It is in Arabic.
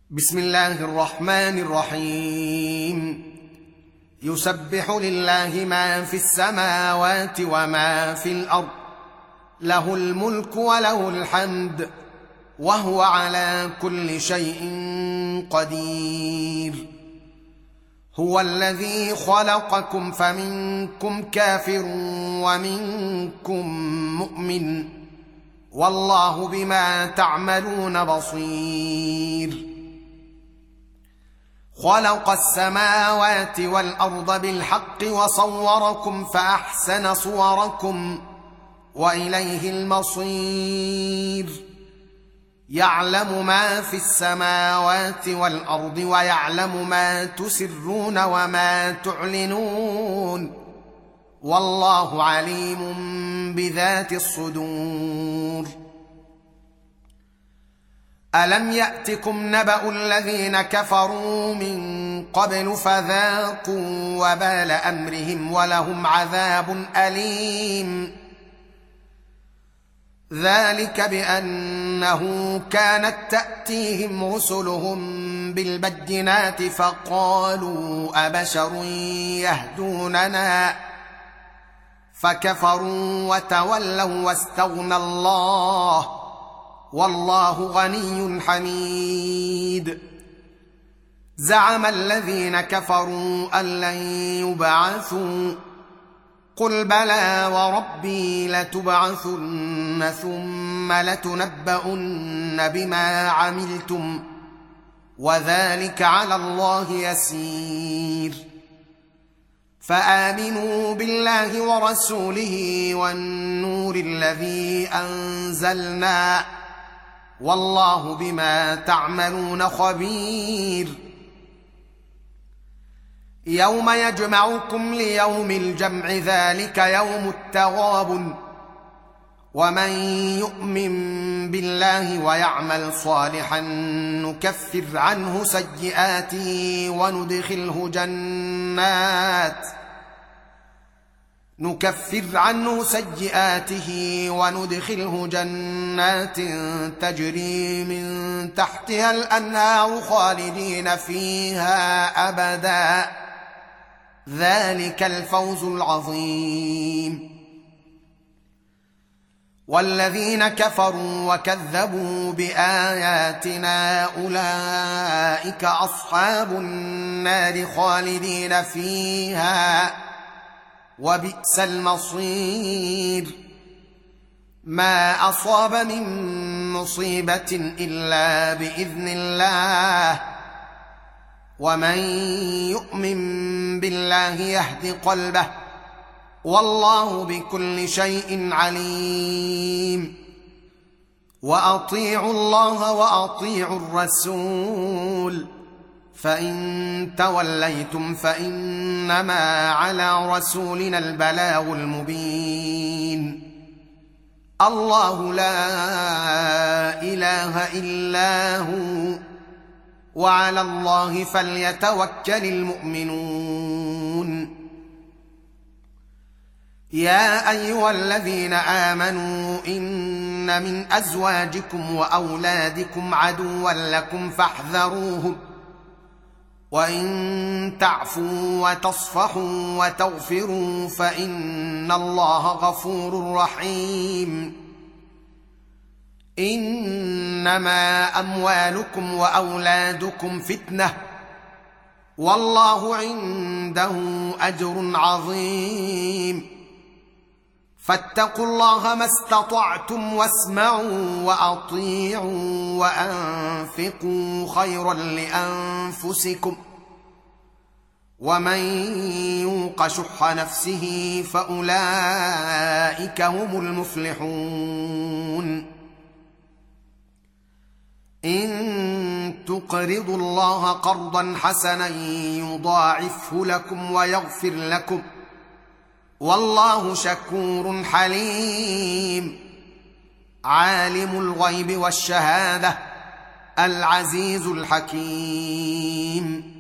بسم الله الرحمن الرحيم. يسبح لله ما في السماوات وما في الأرض، له الملك وله الحمد، وهو على كل شيء قدير. هو الذي خلقكم فمنكم كافر ومنكم مؤمن، والله بما تعملون بصير. خلق السماوات والأرض بالحق وصوركم فأحسن صوركم وإليه المصير. يعلم ما في السماوات والأرض ويعلم ما تسرون وما تعلنون، والله عليم بذات الصدور. ألم يأتكم نبأ الذين كفروا من قبل فذاقوا وبال أمرهم ولهم عذاب أليم. ذلك بأنه كانت تأتيهم رسلهم بالبينات فقالوا أبشر يهدوننا، فكفروا وتولوا واستغنى الله، والله غني حميد. زعم الذين كفروا أن لن يبعثوا، قل بلى وربي لتبعثن ثم لتنبؤن بما عملتم، وذلك على الله يسير. فآمنوا بالله ورسوله والنور الذي أنزلنا، والله بما تعملون خبير. يوم يجمعكم ليوم الجمع، ذلك يوم التغابن. ومن يؤمن بالله ويعمل صالحا نكفر عنه سيئاته وندخله جنات تجري من تحتها الأنهار خالدين فيها أبدا، ذلك الفوز العظيم. والذين كفروا وكذبوا بآياتنا أولئك أصحاب النار خالدين فيها، وبئس المصير. ما أصاب من مصيبة إلا بإذن الله، ومن يؤمن بالله يهد قلبه، والله بكل شيء عليم. وأطيعوا الله وأطيعوا الرسول، فإن توليتم فإنما على رسولنا البلاغ المبين. الله لا إله إلا هو، وعلى الله فليتوكل المؤمنون. يا أيها الذين آمنوا إن من أزواجكم وأولادكم عدوا لكم فاحذروهم، وإن تعفوا وتصفحوا وتغفروا فإن الله غفور رحيم. إنما أموالكم وأولادكم فتنة، والله عنده أجر عظيم. فاتقوا الله ما استطعتم واسمعوا وأطيعوا وأنفقوا خيرا لأنفسكم، ومن يوق شح نفسه فأولئك هم المفلحون. إن تقرضوا الله قرضا حسنا يضاعفه لكم ويغفر لكم، والله شكور حليم. عالم الغيب والشهادة العزيز الحكيم.